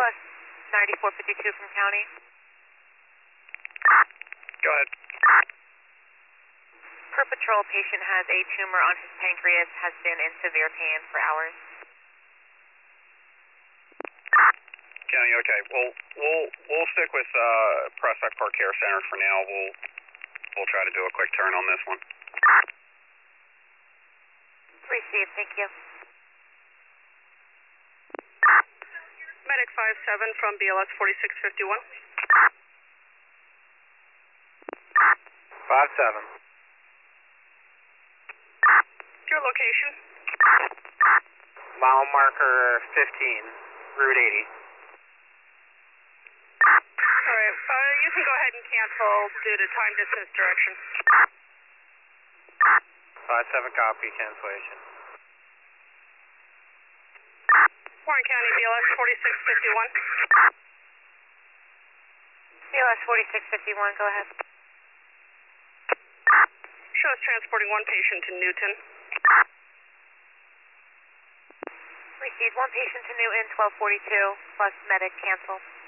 BLS 9452 from County. Go ahead. Per patrol, patient has a tumor on his pancreas, has been in severe pain for hours. County, okay. We'll stick with Prospect Park Care Center for now. We'll try to do a quick turn on this one. Received, thank you. Medic 57 from BLS 4651. 57. Your location? Mile marker 15, Route 80. Alright, you can go ahead and cancel due to time distance direction. 57 copy, cancellation. Warren County BLS 4651. BLS 4651, go ahead. Show us transporting one patient to Newton. Received, one patient to Newton, 1242, plus medic cancel.